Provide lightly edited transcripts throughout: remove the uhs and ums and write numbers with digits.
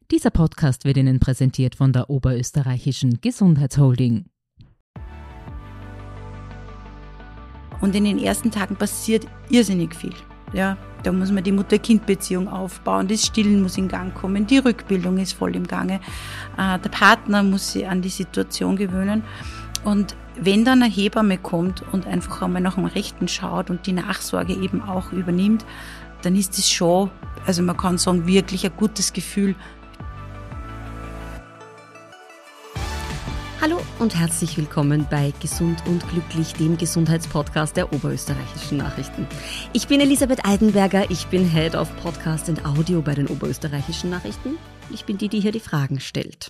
Dieser Podcast wird Ihnen präsentiert von der Oberösterreichischen Gesundheitsholding. Und in den ersten Tagen passiert irrsinnig viel. Ja, da muss man die Mutter-Kind-Beziehung aufbauen, das Stillen muss in Gang kommen, die Rückbildung ist voll im Gange, der Partner muss sich an die Situation gewöhnen. Und wenn dann eine Hebamme kommt und einfach einmal nach dem Rechten schaut und die Nachsorge eben auch übernimmt, dann ist es schon, also man kann sagen, wirklich ein gutes Gefühl. Hallo und herzlich willkommen bei Gesund und Glücklich, dem Gesundheitspodcast der Oberösterreichischen Nachrichten. Ich bin Elisabeth Eidenberger, ich bin Head of Podcast and Audio bei den Oberösterreichischen Nachrichten. Ich bin die hier die Fragen stellt.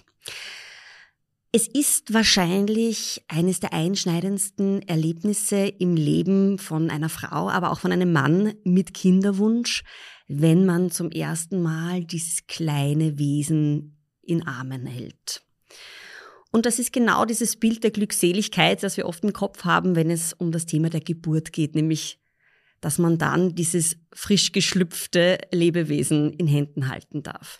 Es ist wahrscheinlich eines der einschneidendsten Erlebnisse im Leben von einer Frau, aber auch von einem Mann mit Kinderwunsch, wenn man zum ersten Mal dieses kleine Wesen in Armen hält. Und das ist genau dieses Bild der Glückseligkeit, das wir oft im Kopf haben, wenn es um das Thema der Geburt geht, nämlich, dass man dann dieses frisch geschlüpfte Lebewesen in Händen halten darf.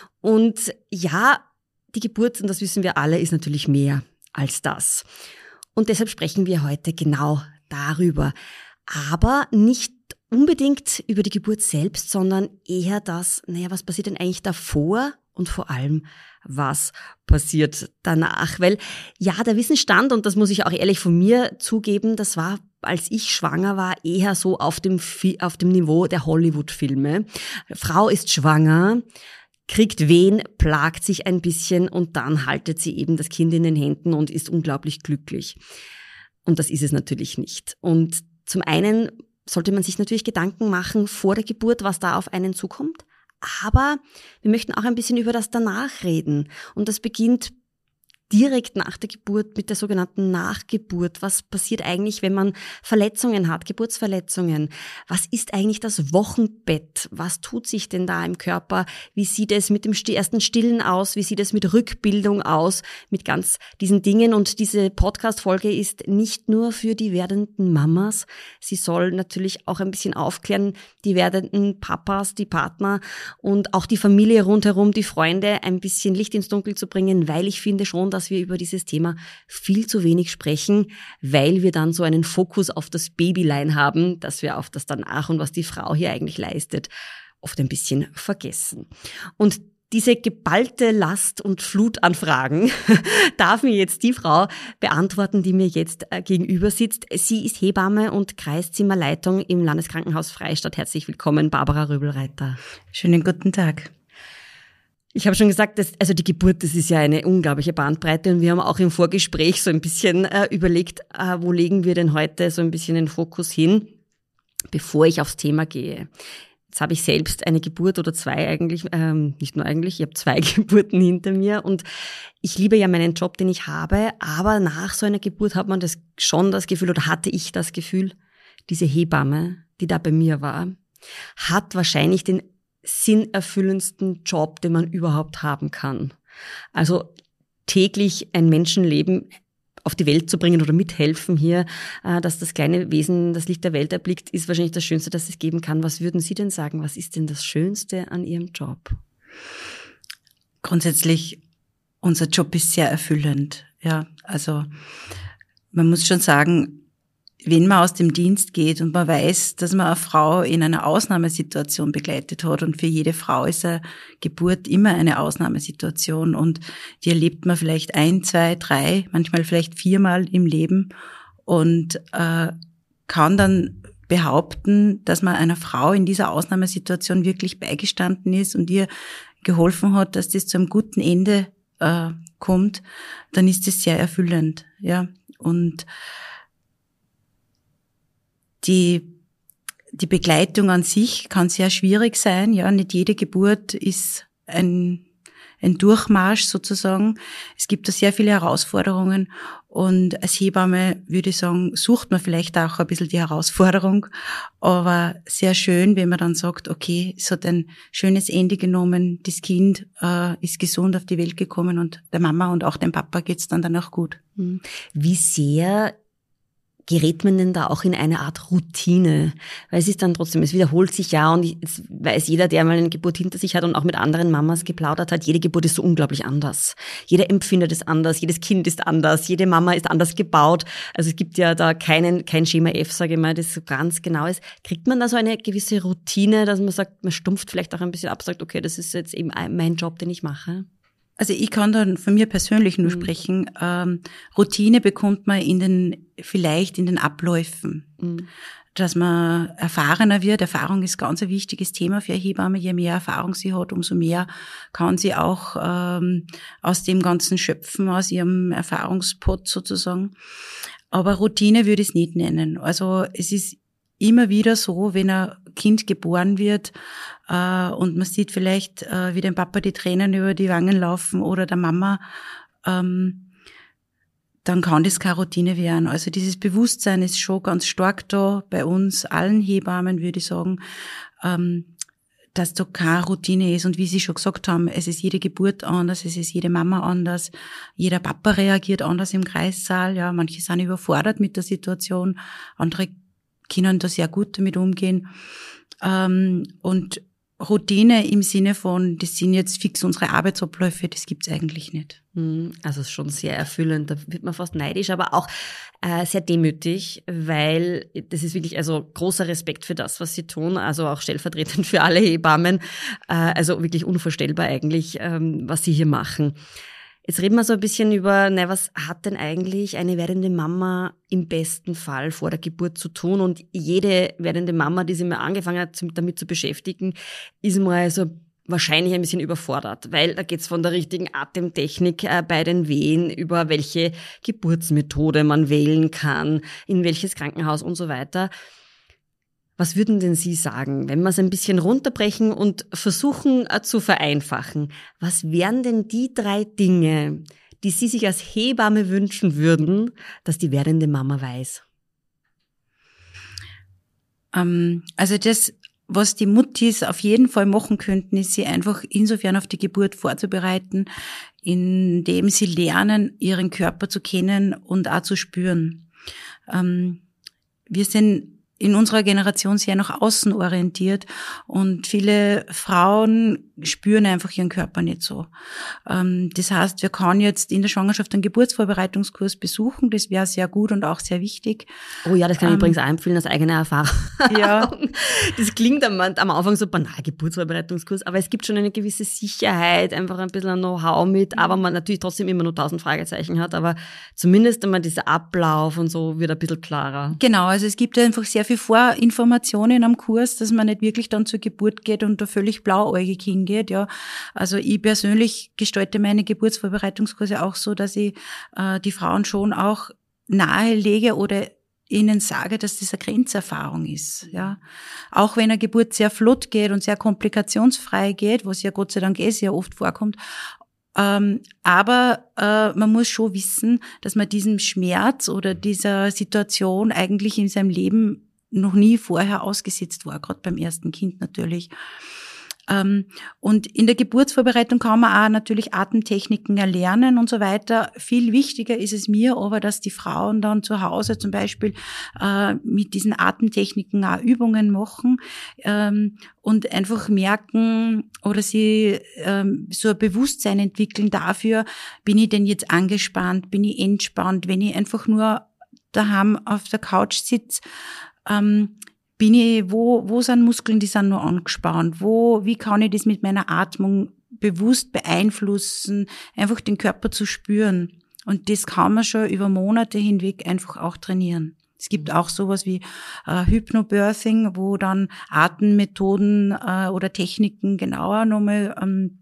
Und ja, die Geburt, und das wissen wir alle, ist natürlich mehr als das. Und deshalb sprechen wir heute genau darüber. Aber nicht unbedingt über die Geburt selbst, sondern eher das, was passiert denn eigentlich davor und vor allem, was passiert danach? Weil ja, der Wissensstand, und das muss ich auch ehrlich von mir zugeben, das war, als ich schwanger war, eher so auf dem Niveau der Hollywood-Filme. Frau ist schwanger, kriegt Wehen, plagt sich ein bisschen und dann haltet sie eben das Kind in den Händen und ist unglaublich glücklich. Und das ist es natürlich nicht. Und zum einen sollte man sich natürlich Gedanken machen vor der Geburt, was da auf einen zukommt. Aber wir möchten auch ein bisschen über das danach reden. Und das beginnt direkt nach der Geburt mit der sogenannten Nachgeburt. Was passiert eigentlich, wenn man Verletzungen hat, Geburtsverletzungen? Was ist eigentlich das Wochenbett? Was tut sich denn da im Körper? Wie sieht es mit dem ersten Stillen aus? Wie sieht es mit Rückbildung aus? Mit ganz diesen Dingen. Und diese Podcast-Folge ist nicht nur für die werdenden Mamas. Sie soll natürlich auch ein bisschen aufklären, die werdenden Papas, die Partner und auch die Familie rundherum, die Freunde, ein bisschen Licht ins Dunkel zu bringen, weil ich finde schon, dass wir über dieses Thema viel zu wenig sprechen, weil wir dann so einen Fokus auf das Babylein haben, dass wir auf das danach und was die Frau hier eigentlich leistet, oft ein bisschen vergessen. Und diese geballte Last und Flut an Fragen darf mir jetzt die Frau beantworten, die mir jetzt gegenüber sitzt. Sie ist Hebamme und Kreiszimmerleitung im Landeskrankenhaus Freistadt. Herzlich willkommen, Barbara Röbelreiter. Schönen guten Tag. Ich habe schon gesagt, die Geburt, das ist ja eine unglaubliche Bandbreite und wir haben auch im Vorgespräch so ein bisschen überlegt, wo legen wir denn heute so ein bisschen den Fokus hin, bevor ich aufs Thema gehe. Jetzt habe ich selbst eine Geburt oder zwei eigentlich, nicht nur eigentlich, ich habe 2 Geburten hinter mir und ich liebe ja meinen Job, den ich habe, aber nach so einer Geburt hat man das Gefühl, oder hatte ich das Gefühl, diese Hebamme, die da bei mir war, hat wahrscheinlich den sinnerfüllendsten Job, den man überhaupt haben kann. Also täglich ein Menschenleben auf die Welt zu bringen oder mithelfen hier, dass das kleine Wesen das Licht der Welt erblickt, ist wahrscheinlich das Schönste, das es geben kann. Was würden Sie denn sagen? Was ist denn das Schönste an Ihrem Job? Grundsätzlich, unser Job ist sehr erfüllend. Ja, also man muss schon sagen, wenn man aus dem Dienst geht und man weiß, dass man eine Frau in einer Ausnahmesituation begleitet hat, und für jede Frau ist eine Geburt immer eine Ausnahmesituation und die erlebt man vielleicht 1, 2, 3, manchmal vielleicht 4-mal im Leben und kann dann behaupten, dass man einer Frau in dieser Ausnahmesituation wirklich beigestanden ist und ihr geholfen hat, dass das zu einem guten Ende kommt, dann ist das sehr erfüllend, ja. Und die Begleitung an sich kann sehr schwierig sein, ja. Nicht jede Geburt ist ein Durchmarsch sozusagen. Es gibt da sehr viele Herausforderungen und als Hebamme würde ich sagen, sucht man vielleicht auch ein bisschen die Herausforderung, aber sehr schön, wenn man dann sagt, okay, es hat ein schönes Ende genommen, das Kind ist gesund auf die Welt gekommen und der Mama und auch dem Papa geht's dann danach gut. Wie sehr Gerät man denn da auch in eine Art Routine? Weil es ist dann trotzdem, es wiederholt sich ja und es weiß jeder, der mal eine Geburt hinter sich hat und auch mit anderen Mamas geplaudert hat, jede Geburt ist so unglaublich anders. Jeder empfindet es anders, jedes Kind ist anders, jede Mama ist anders gebaut. Also es gibt ja da kein Schema F, sage ich mal, das so ganz genau ist. Kriegt man da so eine gewisse Routine, dass man sagt, man stumpft vielleicht auch ein bisschen ab, sagt, okay, das ist jetzt eben mein Job, den ich mache? Also ich kann dann von mir persönlich nur sprechen. Routine bekommt man vielleicht in den Abläufen, dass man erfahrener wird. Erfahrung ist ganz ein wichtiges Thema für eine Hebamme. Je mehr Erfahrung sie hat, umso mehr kann sie auch aus dem Ganzen schöpfen, aus ihrem Erfahrungspot sozusagen. Aber Routine würde ich es nicht nennen. Also es ist immer wieder so, wenn ein Kind geboren wird und man sieht vielleicht, wie dem Papa die Tränen über die Wangen laufen oder der Mama, dann kann das keine Routine werden. Also dieses Bewusstsein ist schon ganz stark da bei uns allen Hebammen, würde ich sagen, dass da keine Routine ist. Und wie Sie schon gesagt haben, es ist jede Geburt anders, es ist jede Mama anders, jeder Papa reagiert anders im Kreissaal. Ja, manche sind überfordert mit der Situation, andere können da sehr gut damit umgehen. Und Routine im Sinne von, das sind jetzt fix unsere Arbeitsabläufe, das gibt's eigentlich nicht. Also es ist schon sehr erfüllend, da wird man fast neidisch, aber auch sehr demütig, weil das ist wirklich also großer Respekt für das, was Sie tun, also auch stellvertretend für alle Hebammen, also wirklich unvorstellbar eigentlich, was Sie hier machen. Jetzt reden wir so ein bisschen über, was hat denn eigentlich eine werdende Mama im besten Fall vor der Geburt zu tun? Und jede werdende Mama, die sich mal angefangen hat, damit zu beschäftigen, ist mal so wahrscheinlich ein bisschen überfordert, weil da geht's von der richtigen Atemtechnik bei den Wehen über welche Geburtsmethode man wählen kann, in welches Krankenhaus und so weiter. Was würden denn Sie sagen, wenn wir es ein bisschen runterbrechen und versuchen zu vereinfachen? Was wären denn die 3 Dinge, die Sie sich als Hebamme wünschen würden, dass die werdende Mama weiß? Also das, was die Muttis auf jeden Fall machen könnten, ist, sie einfach insofern auf die Geburt vorzubereiten, indem sie lernen, ihren Körper zu kennen und auch zu spüren. Wir sind in unserer Generation sehr nach außen orientiert und viele Frauen spüren einfach ihren Körper nicht so. Das heißt, wir können jetzt in der Schwangerschaft einen Geburtsvorbereitungskurs besuchen, das wäre sehr gut und auch sehr wichtig. Oh ja, das kann ich übrigens auch empfehlen aus eigener Erfahrung. Ja. Das klingt am Anfang so banal, Geburtsvorbereitungskurs, aber es gibt schon eine gewisse Sicherheit, einfach ein bisschen ein Know-how mit, aber man natürlich trotzdem immer nur 1000 Fragezeichen hat, aber zumindest einmal dieser Ablauf und so wird ein bisschen klarer. Genau, also es gibt einfach sehr viel Vorinformationen am Kurs, dass man nicht wirklich dann zur Geburt geht und da völlig blauäugig hingeht, ja. Also ich persönlich gestalte meine Geburtsvorbereitungskurse auch so, dass ich die Frauen schon auch nahelege oder ihnen sage, dass das eine Grenzerfahrung ist, ja. Auch wenn eine Geburt sehr flott geht und sehr komplikationsfrei geht, was ja Gott sei Dank sehr oft vorkommt, aber man muss schon wissen, dass man diesem Schmerz oder dieser Situation eigentlich in seinem Leben noch nie vorher ausgesetzt war, gerade beim ersten Kind natürlich. Und in der Geburtsvorbereitung kann man auch natürlich Atemtechniken erlernen und so weiter. Viel wichtiger ist es mir aber, dass die Frauen dann zu Hause zum Beispiel mit diesen Atemtechniken auch Übungen machen und einfach merken oder sie so ein Bewusstsein entwickeln dafür, bin ich denn jetzt angespannt, bin ich entspannt, wenn ich einfach nur daheim auf der Couch sitze, bin ich, wo sind Muskeln, die sind nur angespannt? Wie kann ich das mit meiner Atmung bewusst beeinflussen? Einfach den Körper zu spüren. Und das kann man schon über Monate hinweg einfach auch trainieren. Es gibt auch sowas wie Hypnobirthing, wo dann Atemmethoden oder Techniken genauer nochmal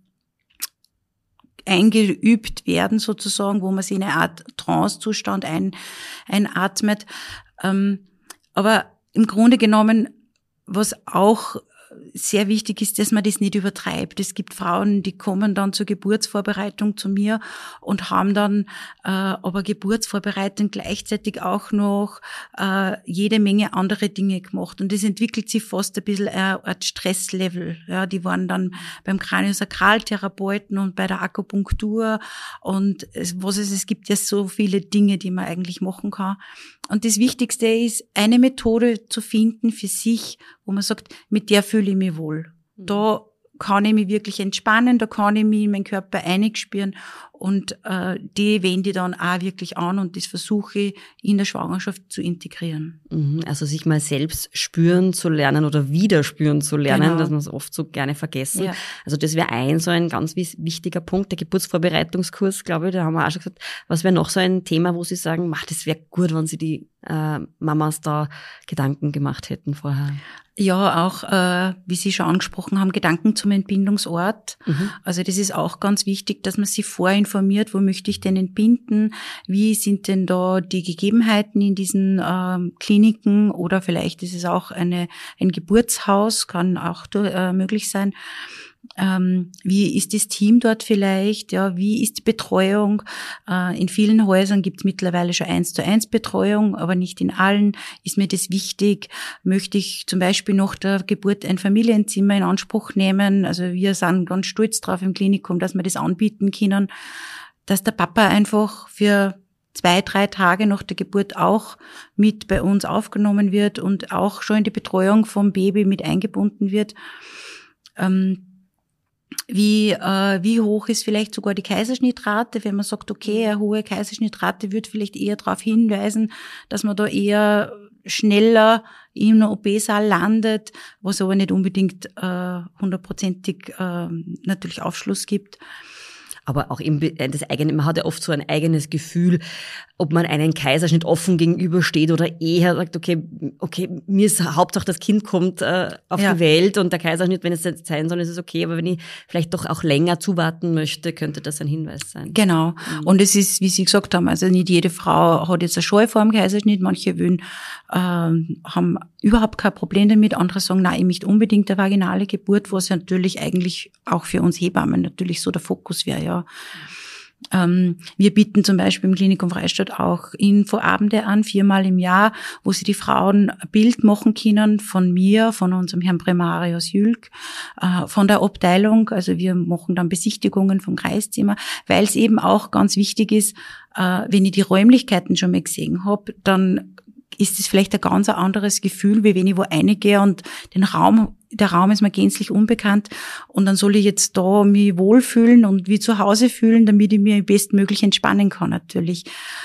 eingeübt werden sozusagen, wo man sich in eine Art Trance-Zustand einatmet. Aber im Grunde genommen, was auch sehr wichtig ist, dass man das nicht übertreibt. Es gibt Frauen, die kommen dann zur Geburtsvorbereitung zu mir und haben dann aber Geburtsvorbereitung gleichzeitig auch noch jede Menge andere Dinge gemacht. Und das entwickelt sich fast ein bisschen ein Stresslevel. Ja, die waren dann beim Kraniosakraltherapeuten und bei der Akupunktur und es gibt ja so viele Dinge, die man eigentlich machen kann. Und das Wichtigste ist, eine Methode zu finden für sich, wo man sagt, mit der fühle ich mich wohl. Da kann ich mich wirklich entspannen, da kann ich mich in meinen Körper einspüren und die wende ich dann auch wirklich an und das versuche ich in der Schwangerschaft zu integrieren. Also sich mal selbst spüren zu lernen oder wieder spüren zu lernen, Genau. dass wir es oft so gerne vergessen. Ja. Also das wäre so ein ganz wichtiger Punkt, der Geburtsvorbereitungskurs, glaube ich, da haben wir auch schon gesagt. Was wäre noch so ein Thema, wo Sie sagen, das wäre gut, wenn Sie die Mamas da Gedanken gemacht hätten vorher? Ja, auch, wie Sie schon angesprochen haben, Gedanken zum Entbindungsort. Also das ist auch ganz wichtig, dass man sich vorinformiert, wo möchte ich denn entbinden, wie sind denn da die Gegebenheiten in diesen Kliniken oder vielleicht ist es auch ein Geburtshaus, kann auch möglich sein. Wie ist das Team dort vielleicht? Ja, wie ist die Betreuung? In vielen Häusern gibt es mittlerweile schon 1:1 Betreuung, aber nicht in allen. Ist mir das wichtig? Möchte ich zum Beispiel nach der Geburt ein Familienzimmer in Anspruch nehmen? Also wir sind ganz stolz drauf im Klinikum, dass wir das anbieten können, dass der Papa einfach für 2-3 Tage nach der Geburt auch mit bei uns aufgenommen wird und auch schon in die Betreuung vom Baby mit eingebunden wird. Wie hoch ist vielleicht sogar die Kaiserschnittrate, wenn man sagt, okay, eine hohe Kaiserschnittrate wird vielleicht eher darauf hinweisen, dass man da eher schneller im OP-Saal landet, was aber nicht unbedingt 100%ig natürlich Aufschluss gibt. Aber auch eben man hat ja oft so ein eigenes Gefühl, ob man einen Kaiserschnitt offen gegenübersteht oder eher sagt, okay, mir ist Hauptsache das Kind kommt auf die Welt und der Kaiserschnitt, wenn es jetzt sein soll, ist es okay, aber wenn ich vielleicht doch auch länger zuwarten möchte, könnte das ein Hinweis sein. Genau. Und es ist, wie Sie gesagt haben, also nicht jede Frau hat jetzt eine Scheu vor dem Kaiserschnitt, manche haben überhaupt kein Problem damit, andere sagen, nein, ich möchte unbedingt eine vaginale Geburt, was ja natürlich eigentlich auch für uns Hebammen natürlich so der Fokus wäre, ja. Wir bieten zum Beispiel im Klinikum Freistadt auch Infoabende an, 4-mal im Jahr, wo sie die Frauen ein Bild machen können von mir, von unserem Herrn Primarius Jülk, von der Abteilung. Also wir machen dann Besichtigungen vom Kreiszimmer, weil es eben auch ganz wichtig ist, wenn ich die Räumlichkeiten schon mal gesehen habe, dann ist es vielleicht ein ganz anderes Gefühl, wie wenn ich wo reingehe und der Raum ist mir gänzlich unbekannt und dann soll ich jetzt da mich wohlfühlen und wie zu Hause fühlen, damit ich mir bestmöglich entspannen kann natürlich.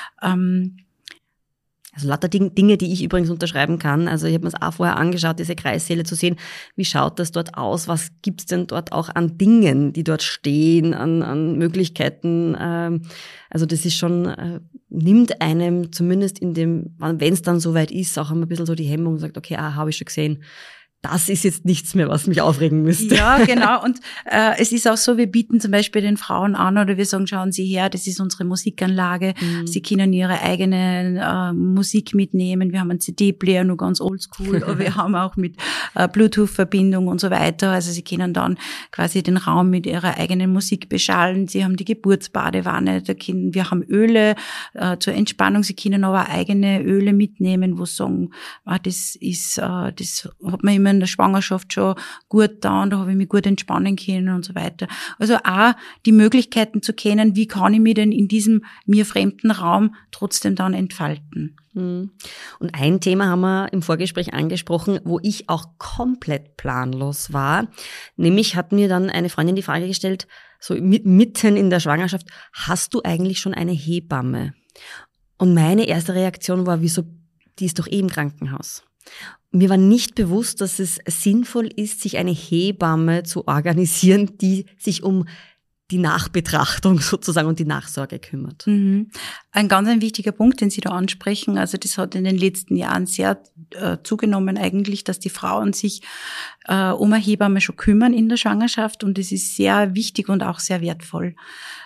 Also lauter Dinge, die ich übrigens unterschreiben kann. Also ich habe mir es auch vorher angeschaut, diese Kreissäle zu sehen. Wie schaut das dort aus? Was gibt's denn dort auch an Dingen, die dort stehen, an Möglichkeiten? Also das ist schon, nimmt einem zumindest wenn es dann soweit ist, auch ein bisschen so die Hemmung und sagt, okay, habe ich schon gesehen. Das ist jetzt nichts mehr, was mich aufregen müsste. Ja, genau. Und es ist auch so, wir bieten zum Beispiel den Frauen an oder wir sagen, schauen Sie her, das ist unsere Musikanlage. Sie können ihre eigene Musik mitnehmen. Wir haben einen CD-Player, nur ganz oldschool. Aber wir haben auch mit Bluetooth-Verbindung und so weiter. Also Sie können dann quasi den Raum mit ihrer eigenen Musik beschallen. Sie haben die Geburtsbadewanne. Wir haben Öle zur Entspannung. Sie können aber eigene Öle mitnehmen, wo sie sagen, das hat man immer in der Schwangerschaft schon gut da und da habe ich mich gut entspannen können und so weiter. Also auch die Möglichkeiten zu kennen, wie kann ich mich denn in diesem mir fremden Raum trotzdem dann entfalten. Und ein Thema haben wir im Vorgespräch angesprochen, wo ich auch komplett planlos war. Nämlich hat mir dann eine Freundin die Frage gestellt, so mitten in der Schwangerschaft, hast du eigentlich schon eine Hebamme? Und meine erste Reaktion war, wieso, die ist doch im Krankenhaus. Mir war nicht bewusst, dass es sinnvoll ist, sich eine Hebamme zu organisieren, die sich um die Nachbetrachtung sozusagen und die Nachsorge kümmert. Ein ganz wichtiger Punkt, den Sie da ansprechen. Also das hat in den letzten Jahren sehr zugenommen eigentlich, dass die Frauen sich um eine Hebamme schon kümmern in der Schwangerschaft und das ist sehr wichtig und auch sehr wertvoll.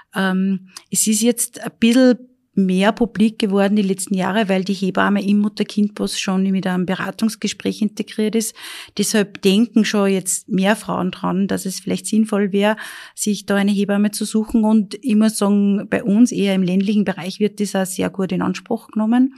Es ist jetzt ein bisschen mehr publik geworden die letzten Jahre, weil die Hebamme im Mutter-Kind-Pass schon mit einem Beratungsgespräch integriert ist. Deshalb denken schon jetzt mehr Frauen dran, dass es vielleicht sinnvoll wäre, sich da eine Hebamme zu suchen. Und ich muss sagen, bei uns eher im ländlichen Bereich wird das auch sehr gut in Anspruch genommen.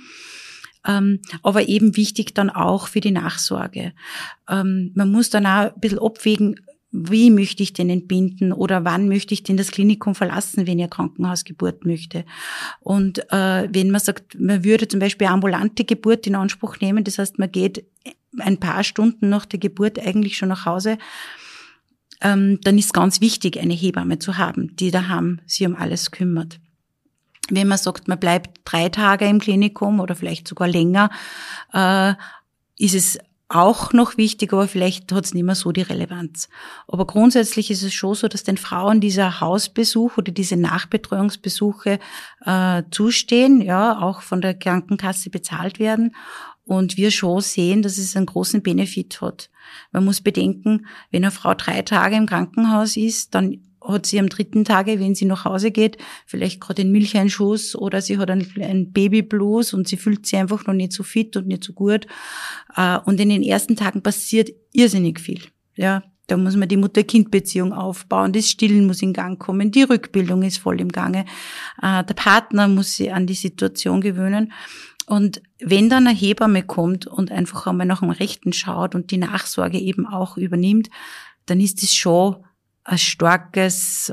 Aber eben wichtig dann auch für die Nachsorge. Man muss dann auch ein bisschen abwägen, wie möchte ich den entbinden oder wann möchte ich denn das Klinikum verlassen, wenn ich eine Krankenhausgeburt möchte. Und wenn man sagt, man würde zum Beispiel eine ambulante Geburt in Anspruch nehmen, das heißt, man geht ein paar Stunden nach der Geburt eigentlich schon nach Hause, dann ist ganz wichtig, eine Hebamme zu haben, die daheim sich um alles kümmert. Wenn man sagt, man bleibt 3 Tage im Klinikum oder vielleicht sogar länger, ist es auch noch wichtig, aber vielleicht hat es nicht mehr so die Relevanz. Aber grundsätzlich ist es schon so, dass den Frauen dieser Hausbesuch oder diese Nachbetreuungsbesuche zustehen, ja, auch von der Krankenkasse bezahlt werden. Und wir schon sehen, dass es einen großen Benefit hat. Man muss bedenken, wenn eine Frau 3 Tage im Krankenhaus ist, dann hat sie am 3. Tage, wenn sie nach Hause geht, vielleicht gerade einen Milcheinschuss oder sie hat einen Babyblues und sie fühlt sich einfach noch nicht so fit und nicht so gut. Und in den ersten Tagen passiert irrsinnig viel. Ja, da muss man die Mutter-Kind-Beziehung aufbauen, das Stillen muss in Gang kommen, die Rückbildung ist voll im Gange, der Partner muss sich an die Situation gewöhnen. Und wenn dann eine Hebamme kommt und einfach einmal nach dem Rechten schaut und die Nachsorge eben auch übernimmt, dann ist es schon ein starkes,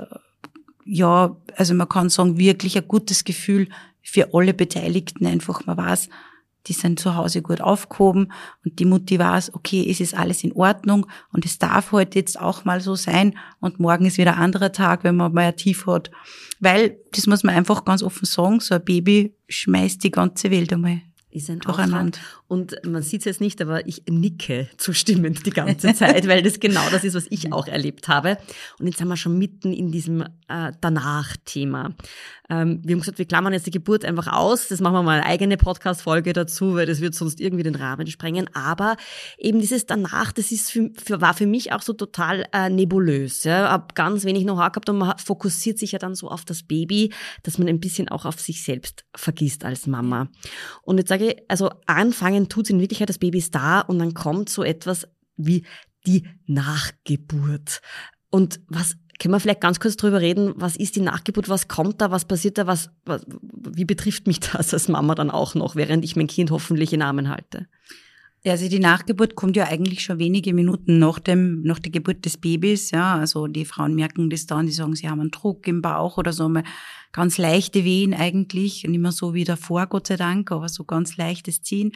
ja, also man kann sagen, wirklich ein gutes Gefühl für alle Beteiligten. Einfach, man weiß, die sind zu Hause gut aufgehoben und die Mutti weiß, okay, es ist alles in Ordnung und es darf heute jetzt auch mal so sein und morgen ist wieder ein anderer Tag, wenn man mal ein Tief hat. Weil, das muss man einfach ganz offen sagen, so ein Baby schmeißt die ganze Welt einmal ist ein durcheinander. Und man sieht es jetzt nicht, aber ich nicke zustimmend die ganze Zeit, weil das genau das ist, was ich auch erlebt habe. Und jetzt sind wir schon mitten in diesem Danach-Thema. Wir haben gesagt, wir klammern jetzt die Geburt einfach aus. Das machen wir mal eine eigene Podcast-Folge dazu, weil das wird sonst irgendwie den Rahmen sprengen. Aber eben dieses Danach, das ist war für mich auch so total nebulös. Ja. Hab ganz wenig Know-how gehabt und man fokussiert sich ja dann so auf das Baby, dass man ein bisschen auch auf sich selbst vergisst als Mama. Und jetzt sage ich, also anfangen tut's in Wirklichkeit, das Baby ist da und dann kommt so etwas wie die Nachgeburt. Und können wir vielleicht ganz kurz drüber reden, was ist die Nachgeburt, was kommt da, was passiert da, wie betrifft mich das als Mama dann auch noch, während ich mein Kind hoffentlich in Armen halte? Ja, also die Nachgeburt kommt ja eigentlich schon wenige Minuten nach der Geburt des Babys, ja, also die Frauen merken das dann, die sagen, sie haben einen Druck im Bauch oder so, mal ganz leichte Wehen eigentlich, nicht mehr so wie davor, Gott sei Dank, aber so ganz leichtes Ziehen,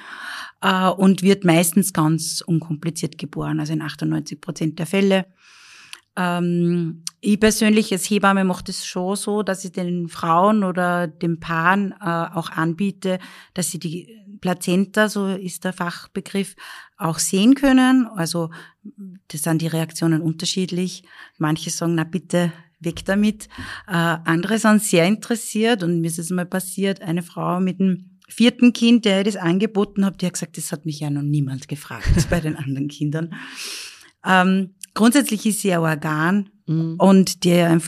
und wird meistens ganz unkompliziert geboren, also in 98% der Fälle. Ich persönlich als Hebamme mache das schon so, dass ich den Frauen oder den Paaren auch anbiete, dass sie die Plazenta, so ist der Fachbegriff, auch sehen können. Also das sind die Reaktionen unterschiedlich. Manche sagen, na bitte, weg damit. Andere sind sehr interessiert und mir ist es mal passiert, eine Frau mit dem 4. Kind, der das angeboten hat, die hat gesagt, das hat mich ja noch niemand gefragt bei den anderen Kindern. Grundsätzlich ist sie ein Organ und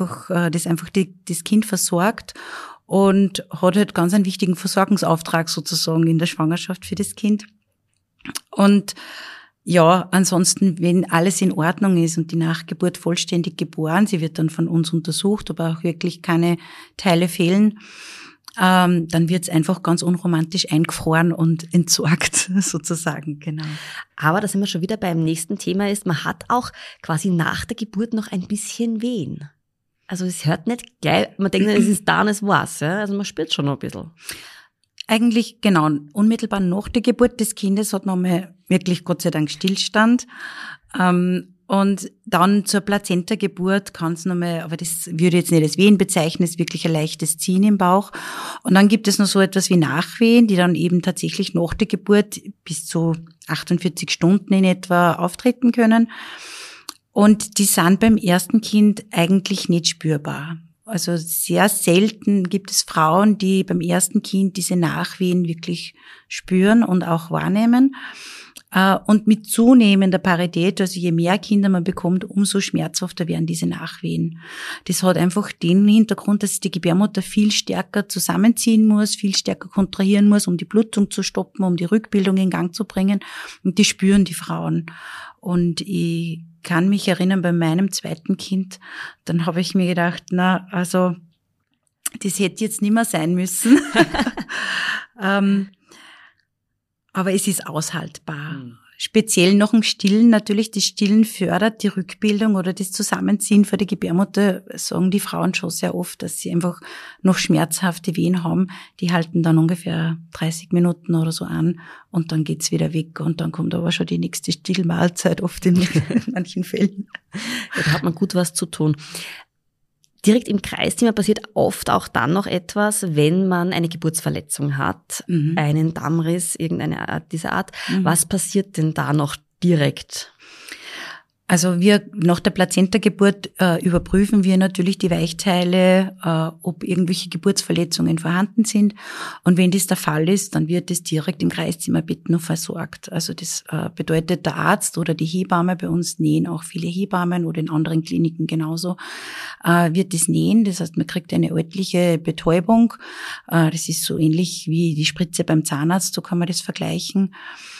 das Kind versorgt und hat halt ganz einen wichtigen Versorgungsauftrag sozusagen in der Schwangerschaft für das Kind. Und ja, ansonsten, wenn alles in Ordnung ist und die Nachgeburt vollständig geboren, sie wird dann von uns untersucht, ob auch wirklich keine Teile fehlen, dann wird's einfach ganz unromantisch eingefroren und entsorgt, sozusagen, genau. Aber da sind wir schon wieder beim nächsten Thema ist, man hat auch quasi nach der Geburt noch ein bisschen Wehen. Also es hört nicht gleich, man denkt, es ist da und es war's, ja? Also man spürt schon noch ein bisschen. Eigentlich, genau, unmittelbar nach der Geburt des Kindes hat man mal wirklich Gott sei Dank Stillstand. Und dann zur Plazenta-Geburt kann es nochmal, aber das würde jetzt nicht als Wehen bezeichnen, ist wirklich ein leichtes Ziehen im Bauch. Und dann gibt es noch so etwas wie Nachwehen, die dann eben tatsächlich nach der Geburt bis zu 48 Stunden in etwa auftreten können. Und die sind beim ersten Kind eigentlich nicht spürbar. Also sehr selten gibt es Frauen, die beim ersten Kind diese Nachwehen wirklich spüren und auch wahrnehmen. Und mit zunehmender Parität, also je mehr Kinder man bekommt, umso schmerzhafter werden diese Nachwehen. Das hat einfach den Hintergrund, dass die Gebärmutter viel stärker zusammenziehen muss, viel stärker kontrahieren muss, um die Blutung zu stoppen, um die Rückbildung in Gang zu bringen. Und die spüren die Frauen. Und ich kann mich erinnern, bei meinem 2. Kind, dann habe ich mir gedacht, na, also das hätte jetzt nicht mehr sein müssen. Aber es ist aushaltbar. speziell nach dem Stillen natürlich, das Stillen fördert die Rückbildung oder das Zusammenziehen vor der Gebärmutter, sagen die Frauen schon sehr oft, dass sie einfach noch schmerzhafte Wehen haben. Die halten dann ungefähr 30 Minuten oder so an und dann geht's wieder weg und dann kommt aber schon die nächste Stillmahlzeit, oft in manchen Fällen. Ja, da hat man gut was zu tun. Direkt im Kreiszimmer passiert oft auch dann noch etwas, wenn man eine Geburtsverletzung hat, einen Dammriss, irgendeine Art dieser Art. Was passiert denn da noch direkt? Also wir nach der Plazentageburt überprüfen wir natürlich die Weichteile, ob irgendwelche Geburtsverletzungen vorhanden sind. Und wenn das der Fall ist, dann wird es direkt im Kreiszimmerbett noch versorgt. Also das bedeutet, der Arzt oder die Hebamme, bei uns nähen auch viele Hebammen oder in anderen Kliniken genauso, wird das nähen. Das heißt, man kriegt eine örtliche Betäubung. Das ist so ähnlich wie die Spritze beim Zahnarzt, so kann man das vergleichen.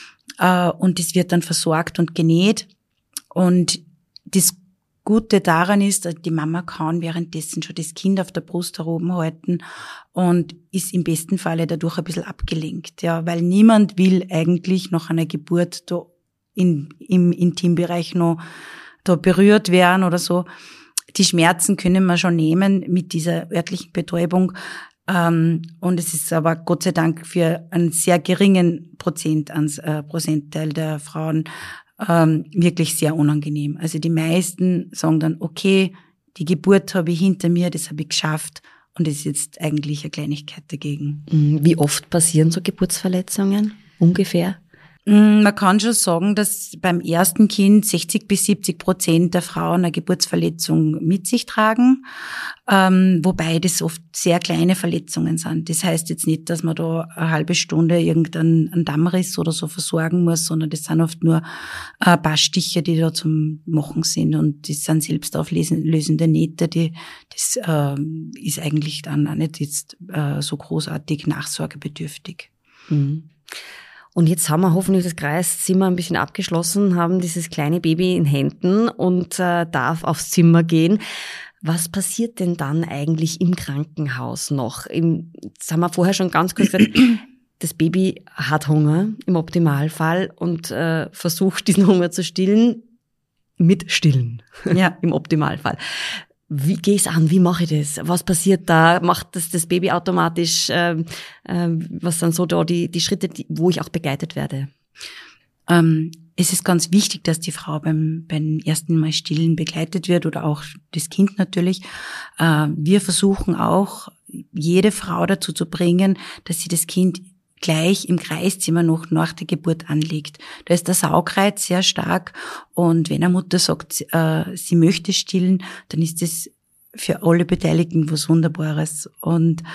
Und das wird dann versorgt und genäht. Und das Gute daran ist, die Mama kann währenddessen schon das Kind auf der Brust herumhalten und ist im besten Falle dadurch ein bisschen abgelenkt, ja, weil niemand will eigentlich nach einer Geburt da im Intimbereich noch da berührt werden oder so. Die Schmerzen können wir schon nehmen mit dieser örtlichen Betäubung. Und es ist aber Gott sei Dank für einen sehr geringen Prozentteil der Frauen wirklich sehr unangenehm. Also die meisten sagen dann, okay, die Geburt habe ich hinter mir, das habe ich geschafft und es ist jetzt eigentlich eine Kleinigkeit dagegen. Wie oft passieren so Geburtsverletzungen ungefähr? Man kann schon sagen, dass beim ersten Kind 60-70% der Frauen eine Geburtsverletzung mit sich tragen, wobei das oft sehr kleine Verletzungen sind. Das heißt jetzt nicht, dass man da eine halbe Stunde irgendeinen Dammriss oder so versorgen muss, sondern das sind oft nur ein paar Stiche, die da zum Machen sind und das sind selbstauflösende Nähte, das ist eigentlich dann auch nicht jetzt so großartig nachsorgebedürftig. Mhm. Und jetzt haben wir hoffentlich das Kreiszimmer ein bisschen abgeschlossen, haben dieses kleine Baby in Händen und darf aufs Zimmer gehen. Was passiert denn dann eigentlich im Krankenhaus noch? Das haben wir vorher schon ganz kurz gesagt, das Baby hat Hunger im Optimalfall und versucht, diesen Hunger zu stillen mit Stillen, ja, im Optimalfall. Wie gehe ich es an? Wie mache ich das? Was passiert da? Macht das Baby automatisch? Was sind so da die Schritte, wo ich auch begleitet werde? Es ist ganz wichtig, dass die Frau beim ersten Mal Stillen begleitet wird oder auch das Kind natürlich. Wir versuchen auch, jede Frau dazu zu bringen, dass sie das Kind gleich im Kreiszimmer noch nach der Geburt anlegt. Da ist der Saugreiz sehr stark und wenn eine Mutter sagt, sie möchte stillen, dann ist das für alle Beteiligten was Wunderbares. Und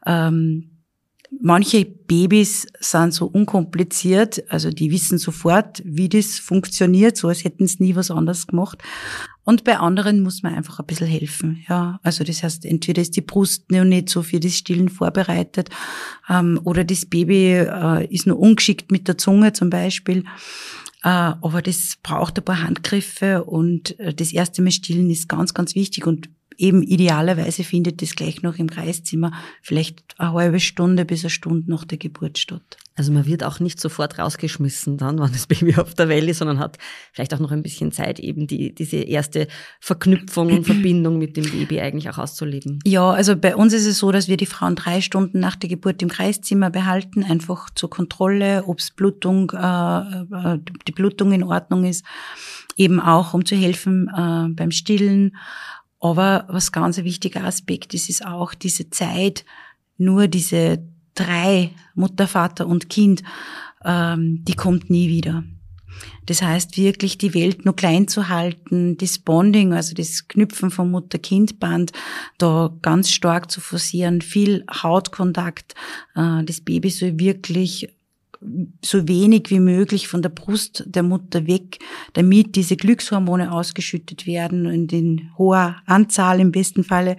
manche Babys sind so unkompliziert, also die wissen sofort, wie das funktioniert, so als hätten sie nie was anderes gemacht. Und bei anderen muss man einfach ein bisschen helfen, ja. Also das heißt, entweder ist die Brust noch nicht so für das Stillen vorbereitet, oder das Baby ist noch ungeschickt mit der Zunge zum Beispiel. Aber das braucht ein paar Handgriffe und das erste Mal Stillen ist ganz, ganz wichtig und eben idealerweise findet das gleich noch im Kreiszimmer, vielleicht eine halbe Stunde bis eine Stunde nach der Geburt statt. Also man wird auch nicht sofort rausgeschmissen dann, wenn das Baby auf der Welt ist, sondern hat vielleicht auch noch ein bisschen Zeit, eben diese erste Verknüpfung und Verbindung mit dem Baby eigentlich auch auszuleben. Ja, also bei uns ist es so, dass wir die Frauen 3 Stunden nach der Geburt im Kreiszimmer behalten, einfach zur Kontrolle, ob die Blutung in Ordnung ist, eben auch um zu helfen beim Stillen. Aber was ganz ein wichtiger Aspekt ist auch diese Zeit, nur diese 3, Mutter, Vater und Kind, die kommt nie wieder. Das heißt, wirklich die Welt nur klein zu halten, das Bonding, also das Knüpfen vom Mutter-Kind-Band, da ganz stark zu forcieren, viel Hautkontakt, das Baby soll wirklich so wenig wie möglich von der Brust der Mutter weg, damit diese Glückshormone ausgeschüttet werden in hoher Anzahl im besten Falle.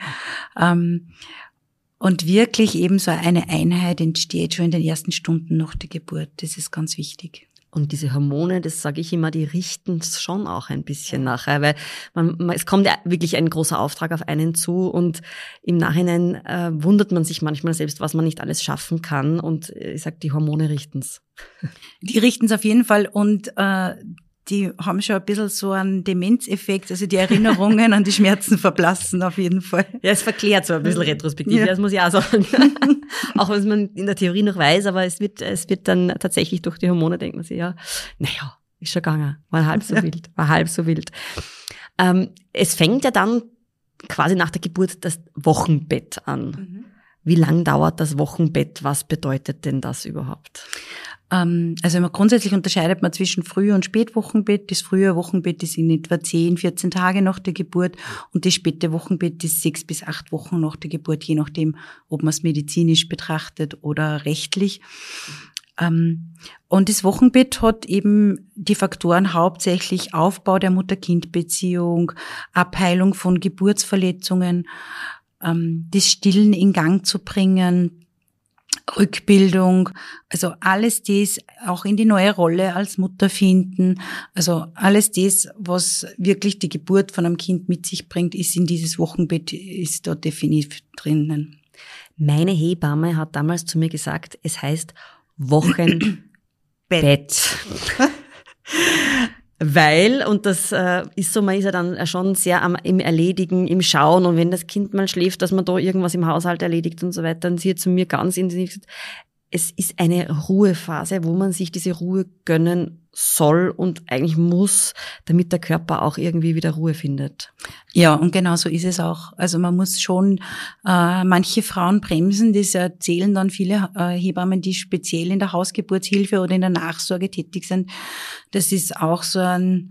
Und wirklich eben so eine Einheit entsteht schon in den ersten Stunden nach der Geburt. Das ist ganz wichtig. Und diese Hormone, das sage ich immer, die richten es schon auch ein bisschen nachher, weil es kommt ja wirklich ein großer Auftrag auf einen zu und im Nachhinein wundert man sich manchmal selbst, was man nicht alles schaffen kann und ich sage, die Hormone richten's. Die richten's auf jeden Fall und die haben schon ein bisschen so einen Demenzeffekt, also die Erinnerungen an die Schmerzen verblassen auf jeden Fall. Ja, es verklärt so ein bisschen retrospektiv, ja. Das muss ich auch sagen. Auch wenn man in der Theorie noch weiß, aber es wird dann tatsächlich durch die Hormone, denkt man sich, ja, naja, ist schon gegangen, war halb so wild. Es fängt ja dann quasi nach der Geburt das Wochenbett an. Mhm. Wie lang dauert das Wochenbett? Was bedeutet denn das überhaupt? Also grundsätzlich unterscheidet man zwischen Früh- und Spätwochenbett. Das frühe Wochenbett ist in etwa 10, 14 Tage nach der Geburt und das späte Wochenbett ist 6 bis 8 Wochen nach der Geburt, je nachdem, ob man es medizinisch betrachtet oder rechtlich. Und das Wochenbett hat eben die Faktoren hauptsächlich Aufbau der Mutter-Kind-Beziehung, Abheilung von Geburtsverletzungen, das Stillen in Gang zu bringen, Rückbildung, also alles das auch in die neue Rolle als Mutter finden, also alles das, was wirklich die Geburt von einem Kind mit sich bringt, ist in dieses Wochenbett, ist dort definitiv drinnen. Meine Hebamme hat damals zu mir gesagt, es heißt Wochenbett. Weil, und das ist so, man ist ja dann schon sehr im Erledigen, im Schauen und wenn das Kind mal schläft, dass man da irgendwas im Haushalt erledigt und so weiter, dann sie hat zu mir ganz intensiv gesagt, es ist eine Ruhephase, wo man sich diese Ruhe gönnen soll und eigentlich muss, damit der Körper auch irgendwie wieder Ruhe findet. Ja, und genau so ist es auch. Also man muss schon manche Frauen bremsen, das erzählen dann viele Hebammen, die speziell in der Hausgeburtshilfe oder in der Nachsorge tätig sind. Das ist auch so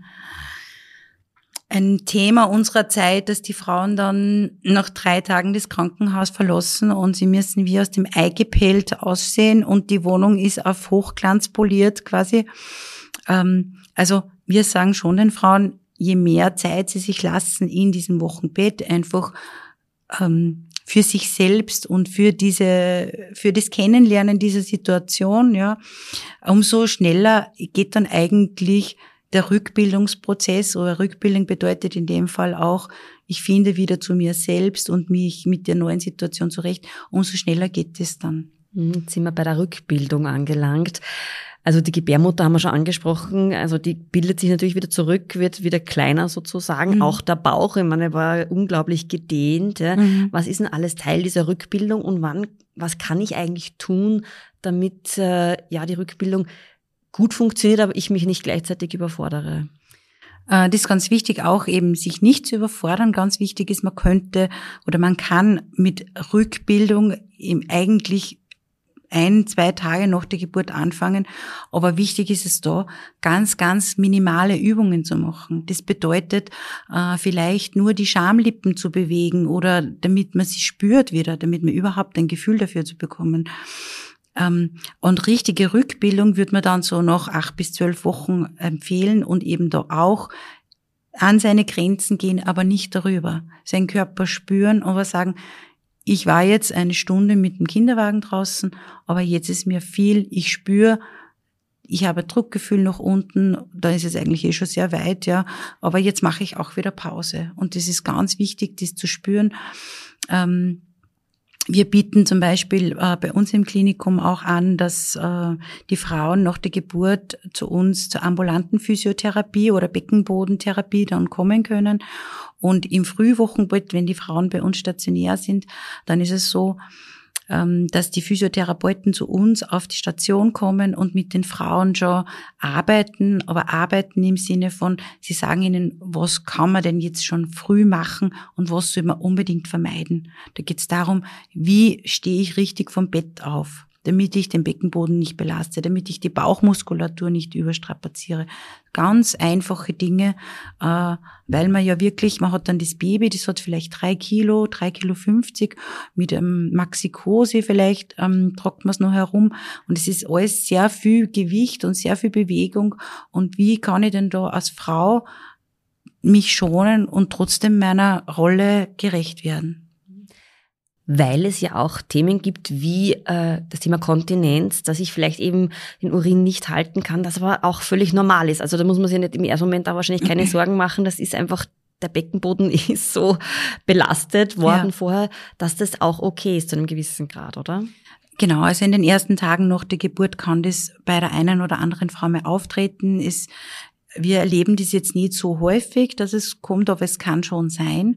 ein Thema unserer Zeit, dass die Frauen dann nach 3 Tagen das Krankenhaus verlassen und sie müssen wie aus dem Ei gepellt aussehen und die Wohnung ist auf Hochglanz poliert quasi. Also wir sagen schon den Frauen, je mehr Zeit sie sich lassen in diesem Wochenbett, einfach für sich selbst und für das Kennenlernen dieser Situation, ja, umso schneller geht dann eigentlich der Rückbildungsprozess, oder Rückbildung bedeutet in dem Fall auch, ich finde wieder zu mir selbst und mich mit der neuen Situation zurecht, umso schneller geht es dann. Jetzt sind wir bei der Rückbildung angelangt. Also die Gebärmutter haben wir schon angesprochen, also die bildet sich natürlich wieder zurück, wird wieder kleiner sozusagen, auch der Bauch, ich meine, war unglaublich gedehnt. Ja. Was ist denn alles Teil dieser Rückbildung und was kann ich eigentlich tun, damit die Rückbildung gut funktioniert, aber ich mich nicht gleichzeitig überfordere? Das ist ganz wichtig, auch eben sich nicht zu überfordern. Ganz wichtig ist, man kann mit Rückbildung eben eigentlich 1-2 Tage nach der Geburt anfangen. Aber wichtig ist es da, ganz, ganz minimale Übungen zu machen. Das bedeutet, vielleicht nur die Schamlippen zu bewegen oder damit man sie spürt wieder, damit man überhaupt ein Gefühl dafür zu bekommen. Und richtige Rückbildung würde man dann so nach 8 bis 12 Wochen empfehlen und eben da auch an seine Grenzen gehen, aber nicht darüber. Seinen Körper spüren, aber sagen, ich war jetzt 1 Stunde mit dem Kinderwagen draußen, aber jetzt ist mir viel, ich spüre, ich habe ein Druckgefühl nach unten, da ist es eigentlich schon sehr weit, ja, aber jetzt mache ich auch wieder Pause. Und das ist ganz wichtig, das zu spüren. Wir bieten zum Beispiel bei uns im Klinikum auch an, dass die Frauen nach der Geburt zu uns zur ambulanten Physiotherapie oder Beckenbodentherapie dann kommen können. Und im Frühwochenbett, wenn die Frauen bei uns stationär sind, dann ist es so, dass die Physiotherapeuten zu uns auf die Station kommen und mit den Frauen schon arbeiten, aber arbeiten im Sinne von, sie sagen ihnen, was kann man denn jetzt schon früh machen und was soll man unbedingt vermeiden. Da geht es darum, wie stehe ich richtig vom Bett auf, damit ich den Beckenboden nicht belaste, damit ich die Bauchmuskulatur nicht überstrapaziere. Ganz einfache Dinge, weil man ja wirklich, man hat dann das Baby, das hat vielleicht 3 Kilo, 3,50 Kilo, mit einem Maxikose vielleicht tragt man es noch herum und es ist alles sehr viel Gewicht und sehr viel Bewegung und wie kann ich denn da als Frau mich schonen und trotzdem meiner Rolle gerecht werden? weil es ja auch Themen gibt wie das Thema Kontinenz, dass ich vielleicht eben den Urin nicht halten kann, das aber auch völlig normal ist. Also da muss man sich nicht im ersten Moment da wahrscheinlich keine Sorgen machen, das ist einfach, der Beckenboden ist so belastet worden vorher, dass das auch okay ist zu einem gewissen Grad, oder? Genau, also in den ersten Tagen nach der Geburt kann das bei der einen oder anderen Frau mal auftreten. Wir erleben das jetzt nicht so häufig, dass es kommt, aber es kann schon sein.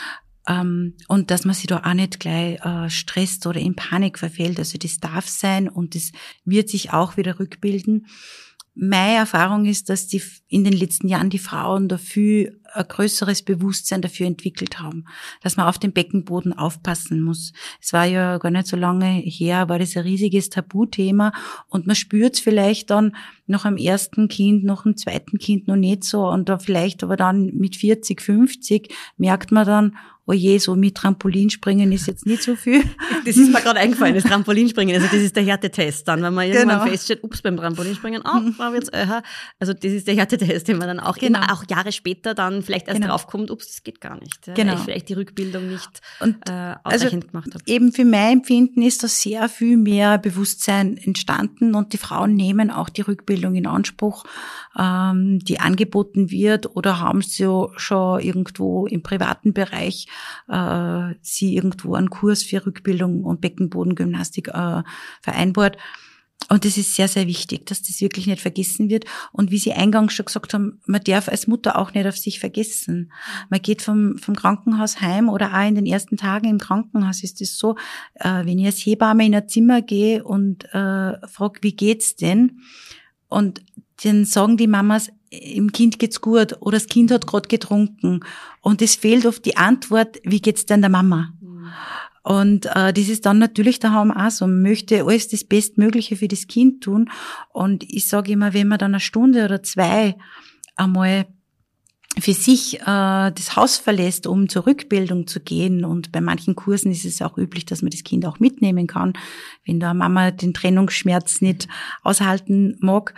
Und dass man sich da auch nicht gleich stresst oder in Panik verfällt. Also das darf sein und das wird sich auch wieder rückbilden. Meine Erfahrung ist, dass in den letzten Jahren die Frauen da viel ein größeres Bewusstsein dafür entwickelt haben, dass man auf den Beckenboden aufpassen muss. Es war ja gar nicht so lange her, war das ein riesiges Tabuthema und man spürt es vielleicht dann nach dem ersten Kind, nach dem zweiten Kind noch nicht so und da vielleicht aber dann mit 40, 50 merkt man dann, oh je, so mit Trampolinspringen ist jetzt nicht so viel. Das ist mir gerade eingefallen, das Trampolinspringen. Also das ist der Härtetest dann, wenn man irgendwann feststellt, beim Trampolinspringen, war jetzt also das ist der Härtetest, den man dann auch immer, auch Jahre später dann vielleicht erst draufkommt, das geht gar nicht. Ja, weil ich vielleicht die Rückbildung nicht ausreichend gemacht habe. Eben für mein Empfinden ist da sehr viel mehr Bewusstsein entstanden und die Frauen nehmen auch die Rückbildung in Anspruch, die angeboten wird oder haben sie schon irgendwo im privaten Bereich sie irgendwo einen Kurs für Rückbildung und Beckenbodengymnastik vereinbart. Und das ist sehr, sehr wichtig, dass das wirklich nicht vergessen wird. Und wie Sie eingangs schon gesagt haben, man darf als Mutter auch nicht auf sich vergessen. Man geht vom Krankenhaus heim oder auch in den ersten Tagen im Krankenhaus ist es so, wenn ich als Hebamme in ein Zimmer gehe und frage, wie geht's denn? Und dann sagen die Mamas, im Kind geht's gut oder das Kind hat gerade getrunken. Und es fehlt oft die Antwort, wie geht's denn der Mama? Und das ist dann natürlich daheim auch so. Man möchte alles das Bestmögliche für das Kind tun. Und ich sage immer, wenn man dann eine Stunde oder zwei einmal für sich das Haus verlässt, um zur Rückbildung zu gehen, und bei manchen Kursen ist es auch üblich, dass man das Kind auch mitnehmen kann, wenn da Mama den Trennungsschmerz nicht aushalten mag.